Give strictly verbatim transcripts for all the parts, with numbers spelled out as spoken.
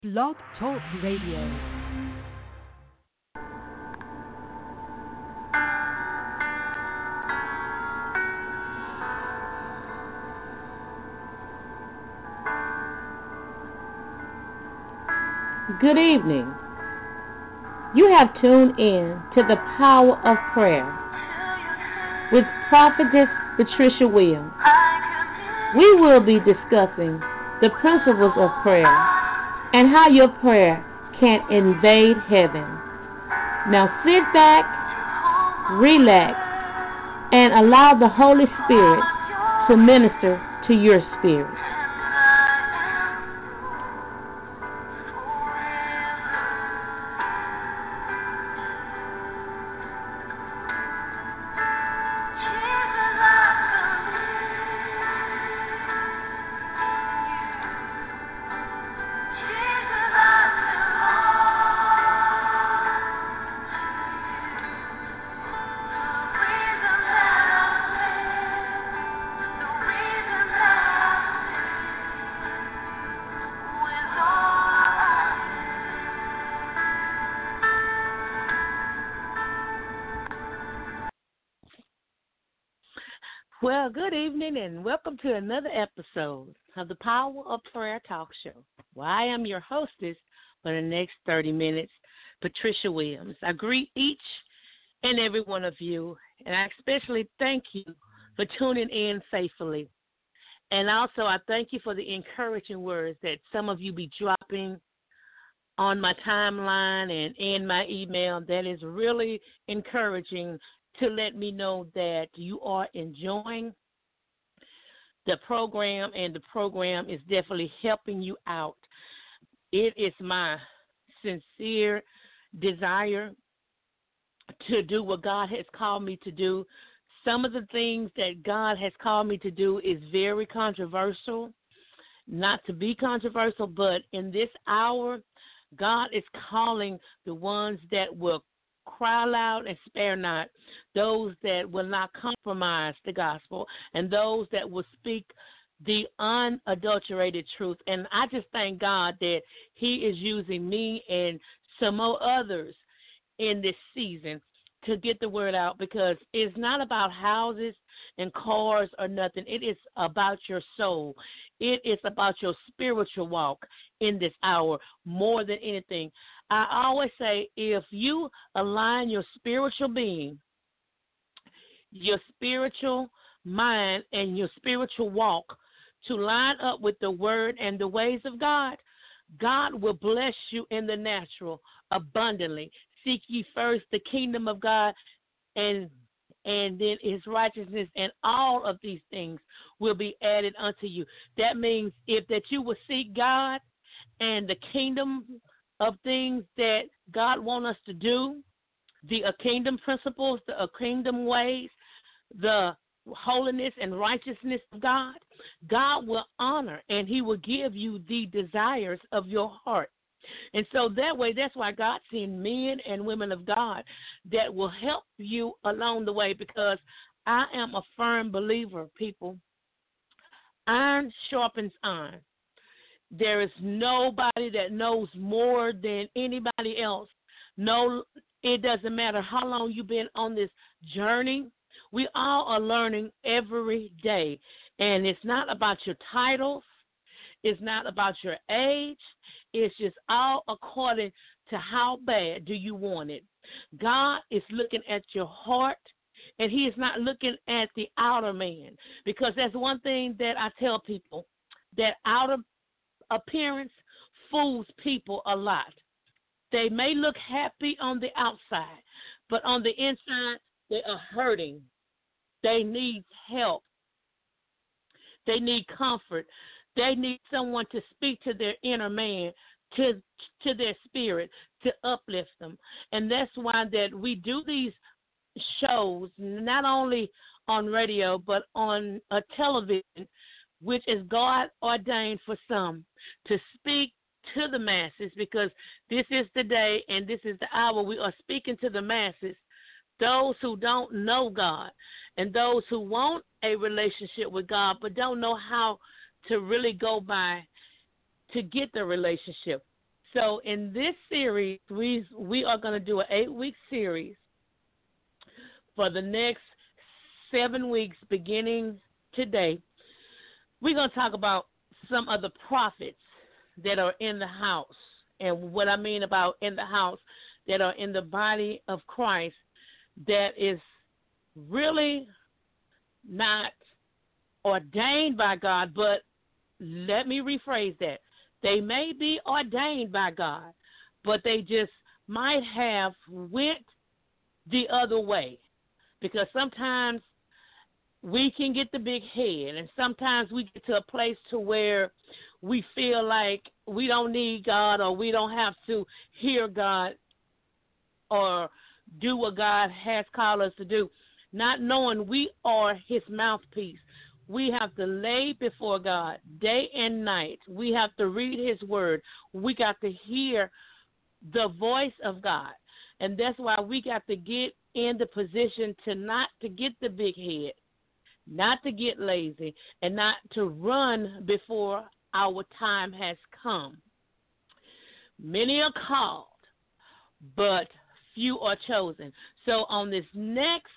Blog Talk Radio. Good evening. You have tuned in to the Power of Prayer with Prophetess Patricia Williams. We will be discussing the principles of prayer and how your prayer can invade heaven. Now sit back, relax, and allow the Holy Spirit to minister to your spirit. Well, good evening and welcome to another episode of the Power of Prayer Talk Show. Well, I am your hostess for the next thirty minutes, Patricia Williams. I greet each and every one of you, and I especially thank you for tuning in faithfully. And also, I thank you for the encouraging words that some of you be dropping on my timeline and in my email. That is really encouraging to let me know that you are enjoying the program and the program is definitely helping you out. It is my sincere desire to do what God has called me to do. Some of the things that God has called me to do is very controversial, not to be controversial, but in this hour, God is calling the ones that will cry loud and spare not, those that will not compromise the gospel, and those that will speak the unadulterated truth. And I just thank God that he is using me and some more others in this season to get the word out, because it's not about houses and cars or nothing. It is about your soul. It is about your spiritual walk in this hour more than anything. I always say, if you align your spiritual being, your spiritual mind, and your spiritual walk to line up with the word and the ways of God, God will bless you in the natural abundantly. Seek ye first the kingdom of God and and then his righteousness, and all of these things will be added unto you. That means if that you will seek God and the kingdom of things that God wants us to do, the uh, kingdom principles, the uh, kingdom ways, the holiness and righteousness of God, God will honor and he will give you the desires of your heart. And so that way, that's why God sent men and women of God that will help you along the way, because I am a firm believer, people. Iron sharpens iron. There is nobody that knows more than anybody else. No, it doesn't matter how long you've been on this journey. We all are learning every day. And it's not about your titles. It's not about your age. It's just all according to how bad do you want it. God is looking at your heart, and he is not looking at the outer man, because that's one thing that I tell people, that outer appearance fools people a lot. They may look happy on the outside, but on the inside, they are hurting. They need help. They need comfort. They need someone to speak to their inner man, to to their spirit, to uplift them. And that's why that we do these shows, not only on radio, but on a television, which is God ordained for some, to speak to the masses, because this is the day and this is the hour we are speaking to the masses, those who don't know God and those who want a relationship with God but don't know how to really go by to get the relationship. So in this series, we we are going to do an eight-week series for the next seven weeks beginning today. We're going to talk about some of the prophets that are in the house. And what I mean about in the house, that are in the body of Christ, that is really not ordained by God, but let me rephrase that. They may be ordained by God, but they just might have went the other way. Because sometimes we can get the big head, and sometimes we get to a place to where we feel like we don't need God, or we don't have to hear God or do what God has called us to do, not knowing we are his mouthpiece. We have to lay before God day and night. We have to read his word. We got to hear the voice of God. And that's why we got to get in the position to not to get the big head, not to get lazy, and not to run before our time has come. Many are called, but few are chosen. So on this next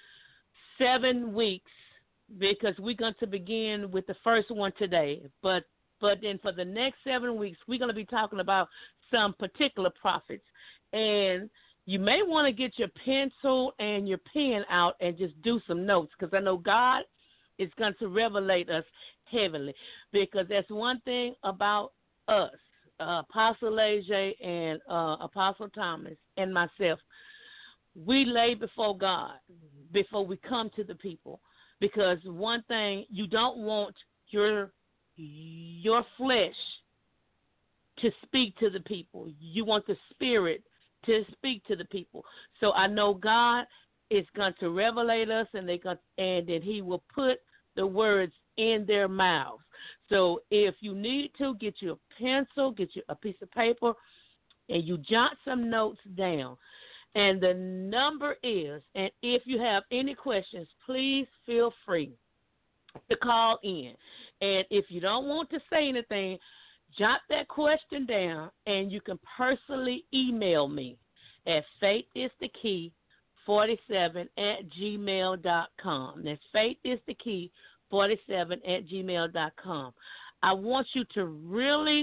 seven weeks, because we're going to begin with the first one today, but but then for the next seven weeks, we're going to be talking about some particular prophets. And you may want to get your pencil and your pen out and just do some notes, because I know God is going to revelate us heavily, because that's one thing about us, uh, Apostle A J and uh, Apostle Thomas and myself. We lay before God before we come to the people. Because one thing, you don't want your your flesh to speak to the people. You want the spirit to speak to the people. So I know God is going to revelate us, and they going and then he will put the words in their mouths. So if you need to, get you a pencil, get you a piece of paper, and you jot some notes down. And the number is, and if you have any questions, please feel free to call in. And if you don't want to say anything, jot that question down, and you can personally email me at faithisthekey forty-seven at gmail dot com. That's faithisthekey forty-seven at gmail dot com. I want you to really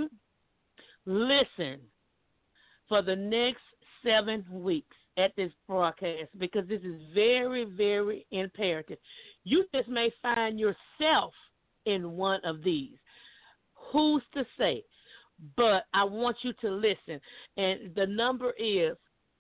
listen for the next seven weeks at this broadcast, because this is very, very imperative. You just may find yourself in one of these. Who's to say? But I want you to listen. And the number is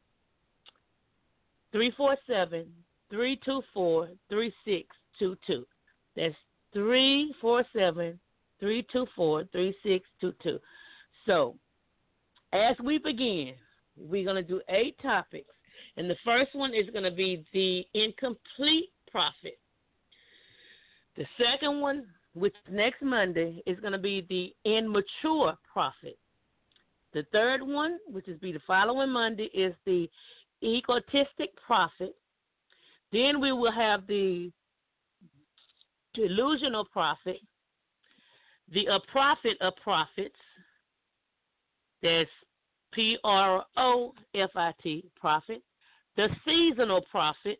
three four seven, three two four, three six two two. That's three four seven, three two four, three six two two. So, as we begin, we're going to do eight topics. And the first one is going to be the incomplete prophet. The second one, which is next Monday, is going to be the immature prophet. The third one, which is be the following Monday, is the egotistic prophet. Then we will have the delusional prophet, the a prophet of prophets. There's P R O F I T, prophet. The seasonal prophet.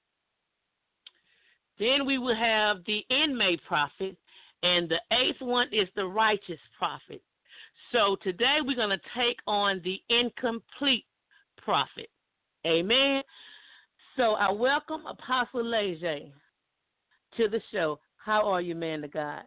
Then we will have the inmate prophet. And the eighth one is the righteous prophet. So today we're going to take on the incomplete prophet. Amen. So I welcome Apostle Leje to the show. How are you, man of God?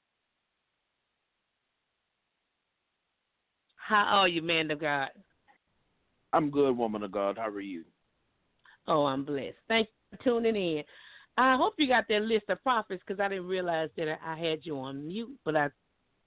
How are you, man of God? I'm good, woman of God. How are you? Oh, I'm blessed. Thank you for tuning in. I hope you got that list of prophets, because I didn't realize that I had you on mute, but I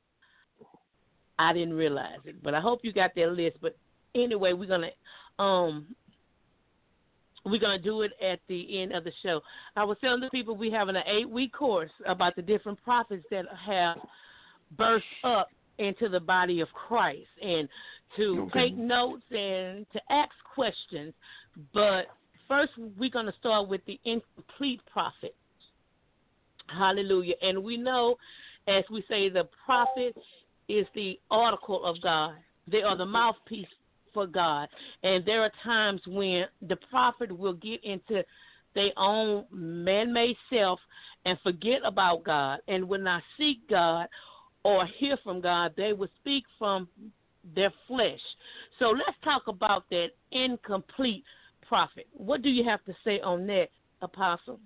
I didn't realize it. But I hope you got that list. But anyway, we're gonna um we're gonna do it at the end of the show. I was telling the people we having an eight week course about the different prophets that have burst up into the body of Christ, and to okay. take notes and to ask questions. But first, we're going to start with the incomplete prophet. Hallelujah. And we know, as we say, the prophet is the oracle of God. They are the mouthpiece for God. And there are times when the prophet will get into their own man-made self and forget about God. And when I seek God or hear from God, they will speak from their flesh. So let's talk about that incomplete prophet. What do you have to say on that, Apostle?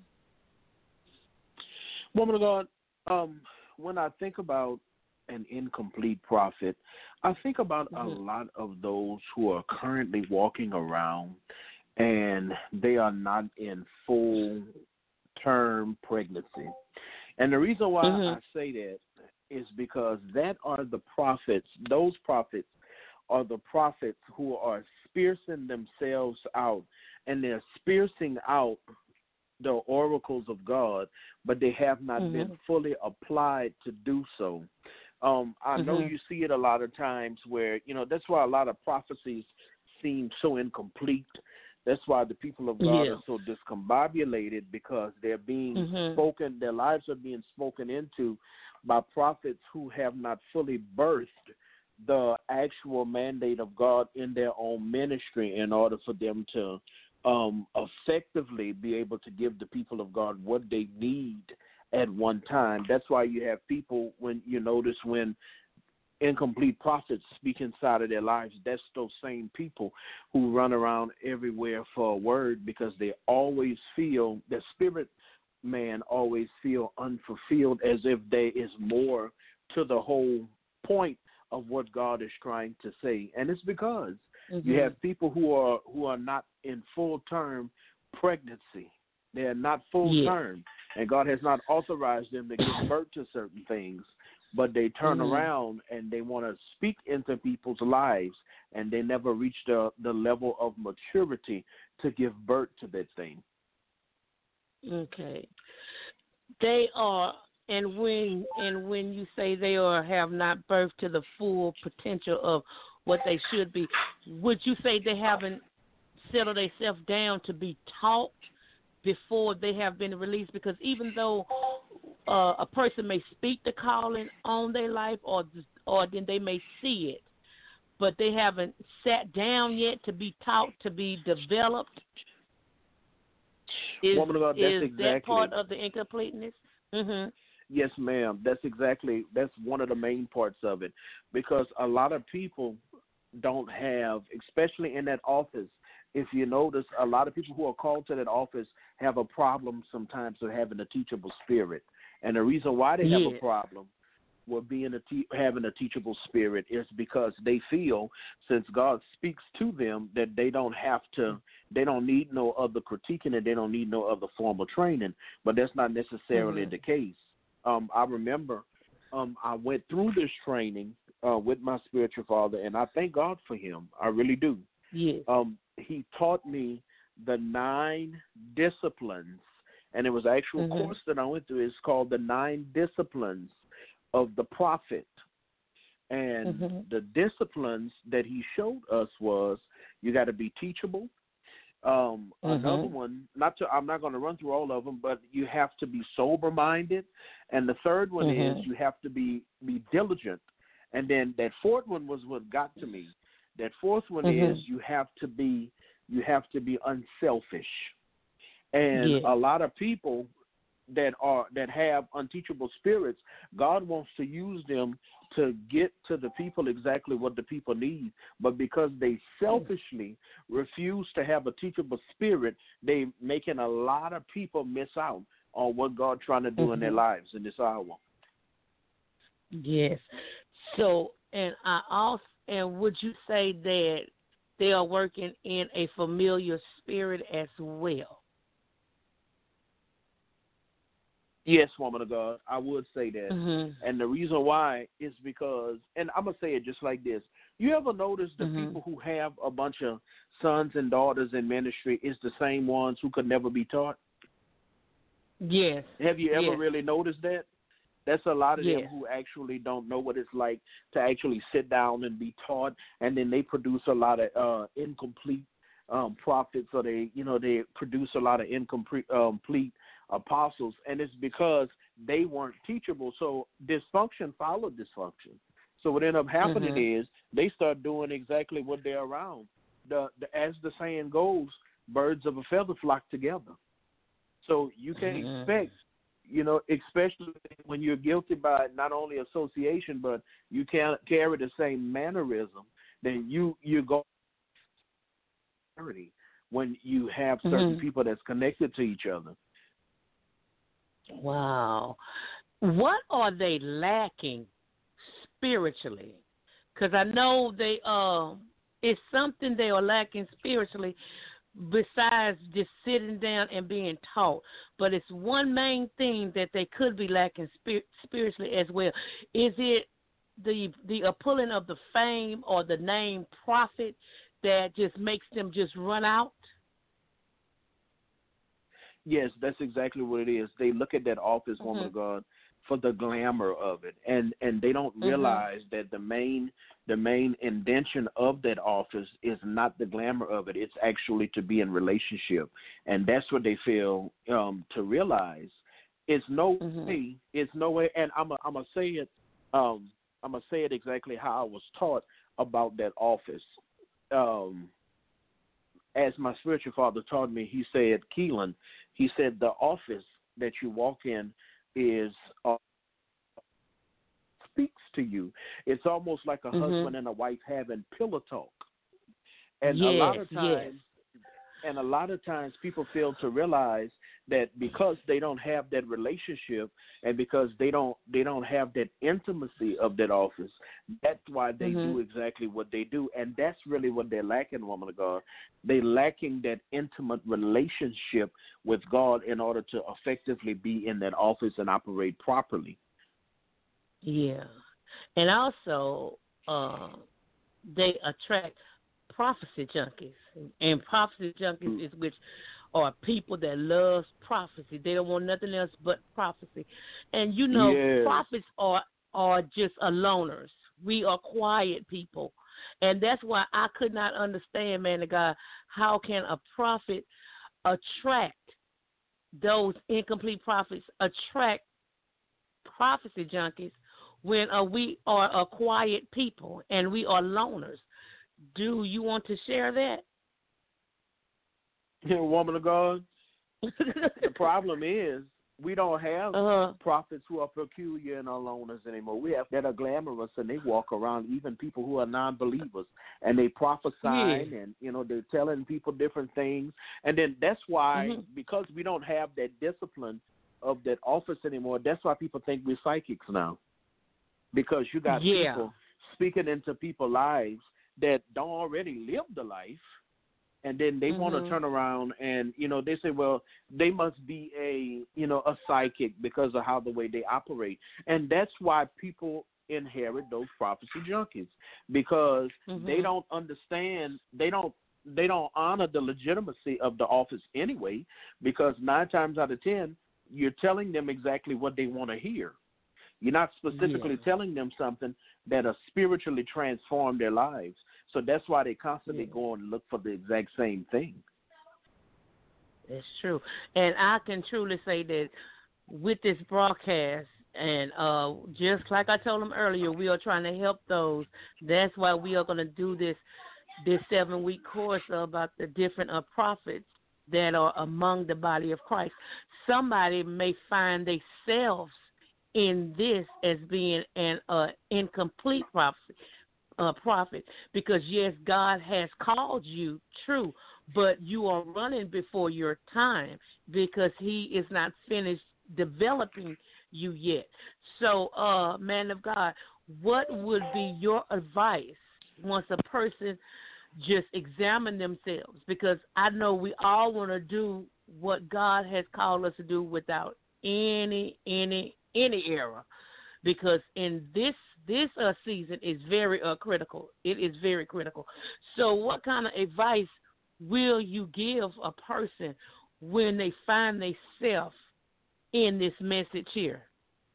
Woman of God, um, when I think about an incomplete prophet, I think about mm-hmm. a lot of those who are currently walking around and they are not in full term pregnancy. And the reason why mm-hmm. I say that is because that are the prophets, those prophets are the prophets who are piercing themselves out, and they're piercing out the oracles of God, but they have not mm-hmm. been fully applied to do so. Um, I mm-hmm. know you see it a lot of times where, you know, that's why a lot of prophecies seem so incomplete. That's why the people of God yeah. are so discombobulated, because they're being mm-hmm. spoken, their lives are being spoken into by prophets who have not fully birthed the actual mandate of God in their own ministry in order for them to um, effectively be able to give the people of God what they need at one time. That's why you have people, when you notice when incomplete prophets speak inside of their lives, that's those same people who run around everywhere for a word, because they always feel, their spirit man always feel unfulfilled, as if there is more to the whole point of what God is trying to say. And it's because mm-hmm. you have people who are who are not in full term pregnancy. They are not full yeah. term, and God has not authorized them to give birth to certain things. But they turn mm-hmm. around and they want to speak into people's lives, and they never reach the, the level of maturity to give birth to that thing. Okay. They are, and when and when you say they are have not birthed to the full potential of what they should be, would you say they haven't settled themselves down to be taught before they have been released? Because even though uh, a person may speak the calling on their life, or or then they may see it, but they haven't sat down yet to be taught, to be developed. Is, Woman of God, that's is exactly, that part of the incompleteness? Mm-hmm. Yes, ma'am. That's exactly, that's one of the main parts of it, because a lot of people don't have, especially in that office, if you notice, a lot of people who are called to that office have a problem sometimes with having a teachable spirit. And the reason why they have yeah. a problem with being a te- having a teachable spirit is because they feel, since God speaks to them, that they don't have to, they don't need no other critiquing, and they don't need no other formal training. But that's not necessarily mm-hmm. the case. Um, I remember um, I went through this training uh, with my spiritual father, and I thank God for him. I really do. Yeah. Um, he taught me the nine disciplines, and it was an actual mm-hmm. course that I went through. It's called the Nine Disciplines of the Prophet. And mm-hmm. the disciplines that he showed us was, you got to be teachable. Um, mm-hmm. Another one, not to, I'm not going to run through all of them, but you have to be sober-minded. And the third one mm-hmm. is you have to be, be diligent. And then that fourth one was what got to me. That fourth one mm-hmm. is you have to be you have to be unselfish. And yeah. a lot of people that are that have unteachable spirits, God wants to use them to get to the people exactly what the people need. But because they selfishly refuse to have a teachable spirit, they making a lot of people miss out on what God's trying to do mm-hmm. in their lives in this hour. Yes. So, and I also, and would you say that they are working in a familiar spirit as well? Yes, woman of God, I would say that. Mm-hmm. And the reason why is because, and I'm going to say it just like this. You ever notice the mm-hmm. people who have a bunch of sons and daughters in ministry is the same ones who could never be taught? Yes. Have you ever yes. really noticed that? That's a lot of yes. them who actually don't know what it's like to actually sit down and be taught, and then they produce a lot of uh, incomplete um, prophets, or they, you know, they produce a lot of incomplete um, complete apostles, and it's because they weren't teachable. So dysfunction followed dysfunction. So what ended up happening Mm-hmm. is they start doing exactly what they're around. The, the as the saying goes, birds of a feather flock together. So you can Mm-hmm. expect, you know, especially when you're guilty by not only association, but you can carry the same mannerism, then you you go when you have certain Mm-hmm. people that's connected to each other. Wow. What are they lacking spiritually? Because I know they uh, it's something they are lacking spiritually besides just sitting down and being taught. But it's one main thing that they could be lacking spir- spiritually as well. Is it the the uh, pulling of the fame or the name prophet that just makes them just run out? Yes, that's exactly what it is. They look at that office, Mm-hmm. woman of God, for the glamour of it, and and they don't realize mm-hmm. that the main the main intention of that office is not the glamour of it. It's actually to be in relationship, and that's what they fail um, to realize. It's no mm-hmm. way. It's no way. And I'm a, I'm gonna say it. Um, I'm gonna say it exactly how I was taught about that office. Um, as my spiritual father taught me, he said, Keelan, he said, the office that you walk in is uh, speaks to you. It's almost like a mm-hmm. husband and a wife having pillow talk. And yes, a lot of times, yes. and a lot of times, people fail to realize that because they don't have that relationship, and because they don't they don't have that intimacy of that office, that's why they mm-hmm. do exactly what they do, and that's really what they're lacking, woman of God. They're lacking that intimate relationship with God in order to effectively be in that office and operate properly. Yeah, and also uh, they attract prophecy junkies, and prophecy junkies mm. is which are people that love prophecy. They don't want nothing else but prophecy. And you know, yes. prophets are are just aloners. We are quiet people, and that's why I could not understand, man of God, how can a prophet attract those incomplete prophets, attract prophecy junkies, when uh, we are a quiet people and we are loners. Do you want to share that? Yeah, woman of God, the problem is we don't have uh-huh. prophets who are peculiar and are loners anymore. We have that are glamorous and they walk around, even people who are non-believers, and they prophesying yeah. and, you know, they're telling people different things. And then that's why, mm-hmm. because we don't have that discipline of that office anymore, that's why people think we're psychics now. Because you got yeah. people speaking into people's lives that don't already live the life, and then they mm-hmm. want to turn around and, you know, they say, well, they must be a, you know, a psychic because of how the way they operate. And that's why people inherit those prophecy junkies, because mm-hmm. they don't understand, they don't, they don't honor the legitimacy of the office anyway, because nine times out of ten, you're telling them exactly what they want to hear. You're not specifically yeah. telling them something that will spiritually transform their lives. So that's why they constantly yeah. go and look for the exact same thing. That's true. And I can truly say that with this broadcast, and uh, just like I told them earlier, we are trying to help those. That's why we are going to do this this seven-week course about the different uh, prophets that are among the body of Christ. Somebody may find themselves in this as being an uh, incomplete prophecy, uh, prophet, because yes, God has called you, true, but you are running before your time because He is not finished developing you yet. So, uh, man of God, what would be your advice once a person just examine themselves? Because I know we all want to do what God has called us to do without any, any, any error, because in this this uh, season is very uh, critical. It is very critical. So what kind of advice will you give a person when they find themselves in this message here?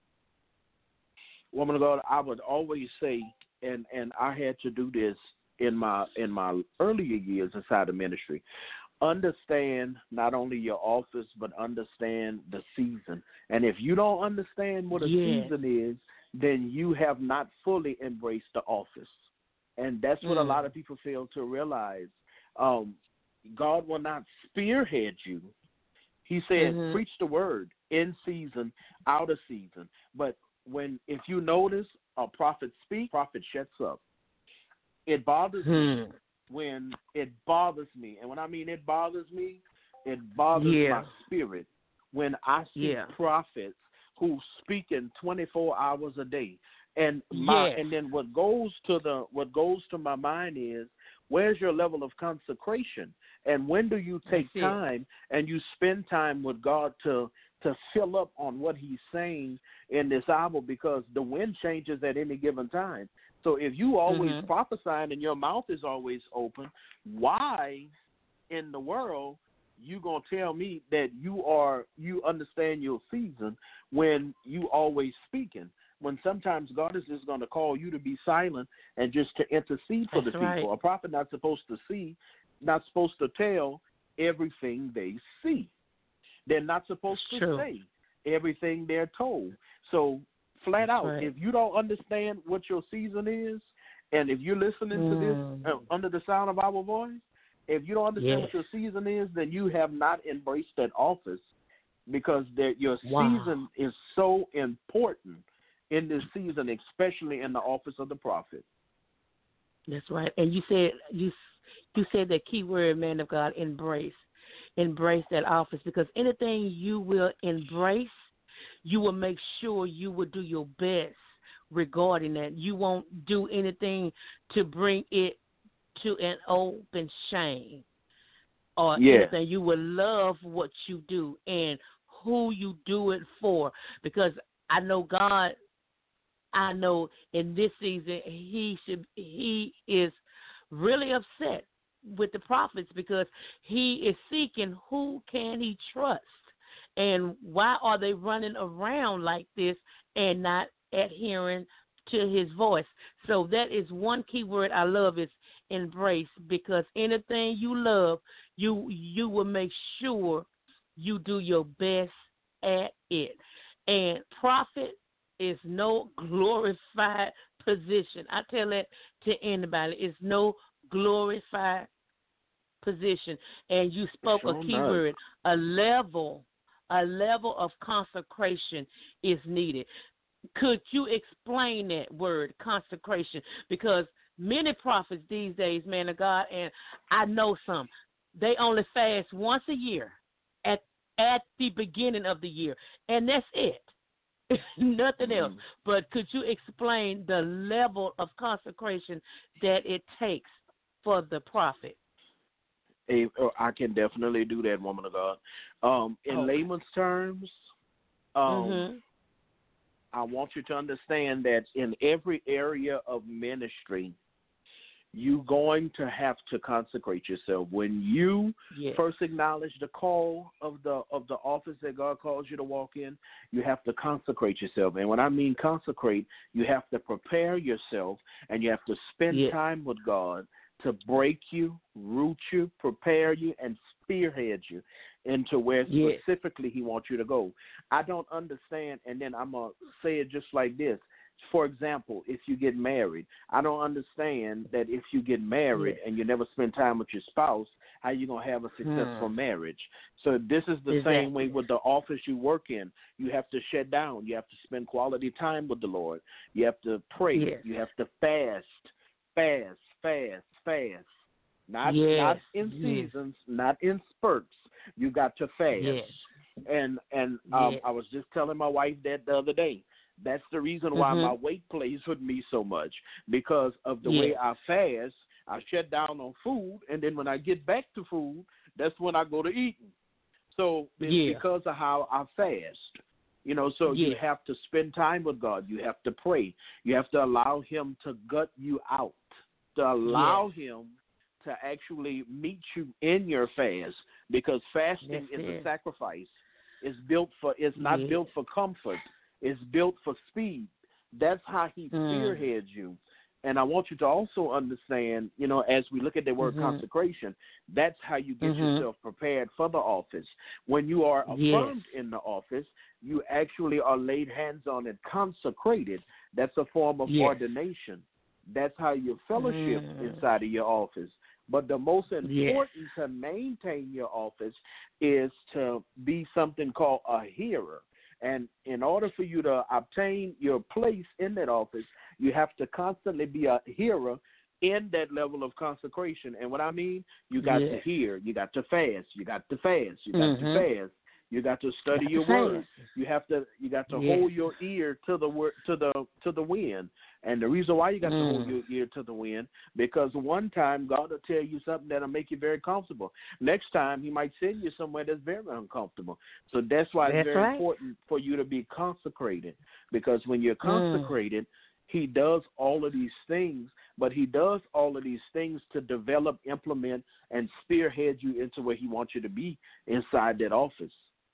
Woman of God, I would always say, and, and I had to do this in my in my earlier years inside the ministry, understand not only your office, but understand the season. And if you don't understand what a yes. season is, then you have not fully embraced the office. And that's what mm. a lot of people fail to realize. Um, God will not spearhead you. He said, mm-hmm. preach the word in season, out of season. But when, if you notice, a prophet speaks, prophet shuts up. It bothers hmm. me when it bothers me. And when I mean it bothers me, it bothers yeah. my spirit when I see yeah. prophets who speak in twenty-four hours a day. And my yes. and then what goes to the what goes to my mind is, where's your level of consecration? And when do you take That's time it. and you spend time with God to to fill up on what he's saying in this hour? Because the wind changes at any given time. So if you always mm-hmm. prophesying and your mouth is always open, why in the world you gonna tell me that you are you understand your season when you always speaking? When sometimes God is just going to call you to be silent and just to intercede for That's the right. people. A prophet not supposed to see, not supposed to tell everything they see. They're not supposed That's to true. say everything they're told. So flat That's out, right. if you don't understand what your season is, and if you're listening mm. to this uh, under the sound of our voice, if you don't understand yes. what your season is, then you have not embraced that office, because your wow. season is so important in this season, especially in the office of the prophet. That's right. And you said you you said that key word, man of God, embrace. Embrace that office, because anything you will embrace, you will make sure you will do your best regarding that. You won't do anything to bring it to an open shame or yeah. anything. You will love what you do and who you do it for, because I know God, I know in this season he should he is really upset with the prophets, because he is seeking who can he trust, and why are they running around like this and not adhering to his voice. So that is one key word I love, is embrace, because anything you love, you you will make sure you do your best at it. And prophet is no glorified position. I tell that to anybody. It's no glorified position. And you spoke sure a key not. word, a level, a level of consecration is needed. Could you explain that word, consecration? Because many prophets these days, man of God, and I know some, they only fast once a year at at the beginning of the year, and that's it. Nothing else. Mm-hmm. But could you explain the level of consecration that it takes for the prophet? A, I can definitely do that, woman of God. Um, in oh. layman's terms, um, mm-hmm. I want you to understand that in every area of ministry, you're going to have to consecrate yourself. When you yes. first acknowledge the call of the of the office that God calls you to walk in, you have to consecrate yourself. And when I mean consecrate, you have to prepare yourself, and you have to spend yes. time with God to break you, root you, prepare you, and spearhead you into where yes. specifically he wants you to go. I don't understand, and then I'm going to say it just like this. For example, if you get married, I don't understand that if you get married yes. and you never spend time with your spouse, how you going to have a successful hmm. marriage. So this is the exactly. same way with the office you work in. You have to shut down. You have to spend quality time with the Lord. You have to pray. Yes. You have to fast, fast, fast, fast. Not, yes. not in yes. seasons, not in spurts. You got to fast. Yes. And and um, yes. I was just telling my wife that the other day. That's the reason why mm-hmm. my weight plays with me so much, because of the yes. way I fast. I shut down on food, and then when I get back to food, that's when I go to eating. So it's yeah. because of how I fast. You know, so yeah. you have to spend time with God. You have to pray. You have to allow him to gut you out, to allow yes. him to actually meet you in your fast, because fasting That's is it. a sacrifice. It's built for. It's not yeah. built for comfort. It's built for speed. That's how he mm. spearheads you. And I want you to also understand, you know, as we look at the word mm-hmm. consecration, that's how you get mm-hmm. yourself prepared for the office. When you are affirmed yes. in the office, you actually are laid hands on and consecrated That's a form of yes. ordination. That's how you fellowship mm. inside of your office. But the most important yes. to maintain your office is to be something called a hearer. And in order for you to obtain your place in that office, you have to constantly be a hearer in that level of consecration. And what I mean, you got yes. to hear, you got to fast, you got to fast, you got mm-hmm. to fast. You got to study got your to word. fast. You have to you got to yes. hold your ear to the word to the to the wind. And the reason why you got mm. to hold your ear to the wind, because one time God will tell you something that'll make you very comfortable. Next time He might send you somewhere that's very uncomfortable. So that's why that's it's very right. important for you to be consecrated. Because when you're consecrated, mm. He does all of these things, but He does all of these things to develop, implement, and spearhead you into where He wants you to be inside that office.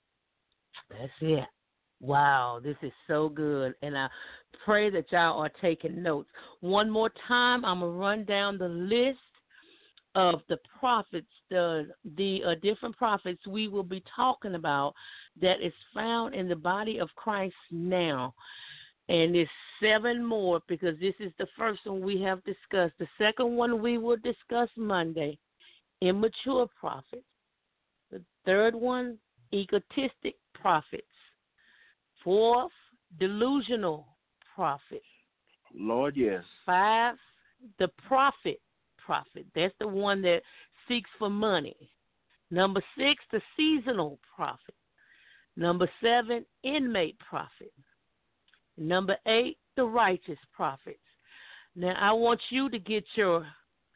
That's it. Wow, this is so good. And I pray that y'all are taking notes. One more time, I'm going to run down the list of the prophets, the the uh, different prophets we will be talking about that is found in the body of Christ now. And there's seven more because this is the first one we have discussed. The second one we will discuss Monday, immature prophets. The third one, egotistic prophets. Fourth, delusional prophets. Lord, yes. Five, the prophet prophet. That's the one that seeks for money. Number six, the seasonal prophet. Number seven, inmate prophet. Number eight, the righteous prophets. Now, I want you to get your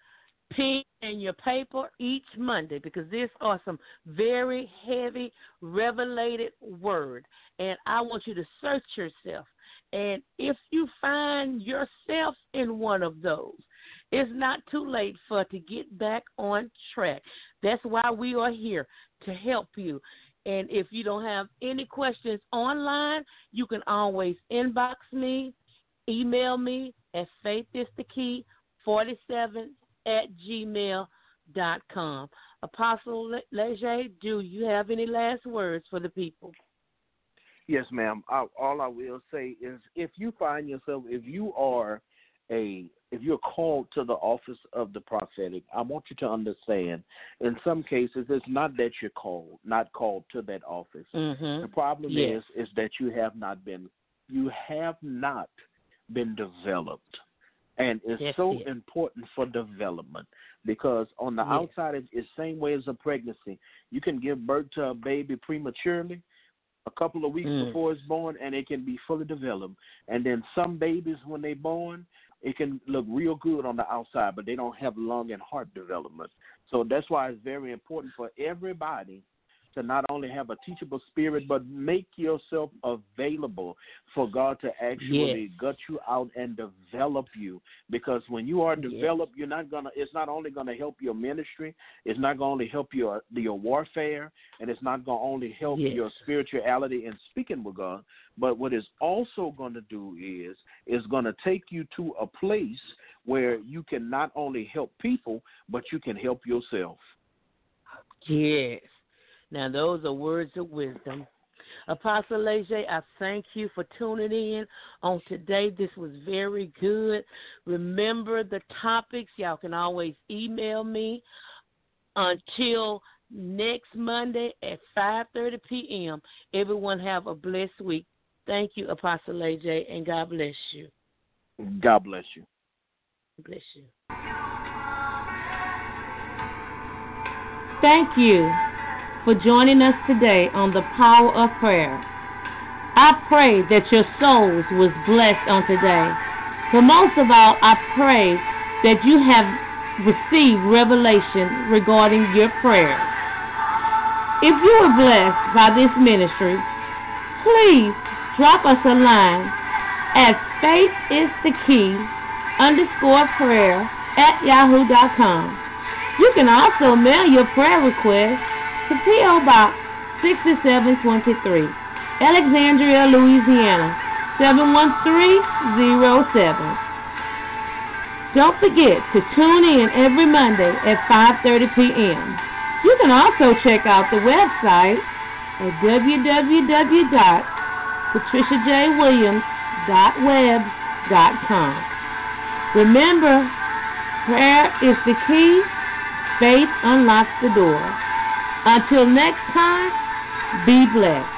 pen and your paper each Monday because these are some very heavy, revelated word. And I want you to search yourself. And if you find yourself in one of those, it's not too late for to get back on track. That's why we are here, to help you. And if you don't have any questions online, you can always inbox me, email me at faithisthekey forty-seven at gmail dot com. Apostle Leger, do you have any last words for the people? Yes, ma'am. I, all I will say is if you find yourself, if you are a, if you're called to the office of the prophetic, I want you to understand, in some cases, it's not that you're called, not called to that office. Mm-hmm. The problem yes. is, is that you have not been, you have not been developed. And it's That's so it. important for development because on the yes. outside, it's the same way as a pregnancy. You can give birth to a baby prematurely, a couple of weeks mm. before it's born, and it can be fully developed. And then some babies, when they're born, it can look real good on the outside, but they don't have lung and heart development. So that's why it's very important for everybody to not only have a teachable spirit, but make yourself available for God to actually yes. gut you out and develop you. Because when you are yes. developed, you're not gonna. It's not only gonna help your ministry. It's not gonna only help your your warfare, and it's not gonna only help yes. your spirituality and speaking with God. But what it's also gonna do is is gonna take you to a place where you can not only help people, but you can help yourself. Yes. Now, those are words of wisdom. Apostle Leger, I thank you for tuning in on today. This was very good. Remember the topics. Y'all can always email me until next Monday at five thirty p.m. Everyone have a blessed week. Thank you, Apostle Leger, and God bless you. God bless you. Bless you. Thank you for joining us today on the Power of Prayer. I pray that your souls was blessed on today. But most of all, I pray that you have received revelation regarding your prayers. If you were blessed by this ministry, please drop us a line at faithisthekey underscore prayer at yahoo dot com. You can also mail your prayer request to P O. Box sixty-seven twenty-three, Alexandria, Louisiana, seven one three zero seven. Don't forget to tune in every Monday at five thirty p.m. You can also check out the website at w w w dot patricia j williams dot webs dot com. Remember, prayer is the key. Faith unlocks the door. Until next time, be blessed.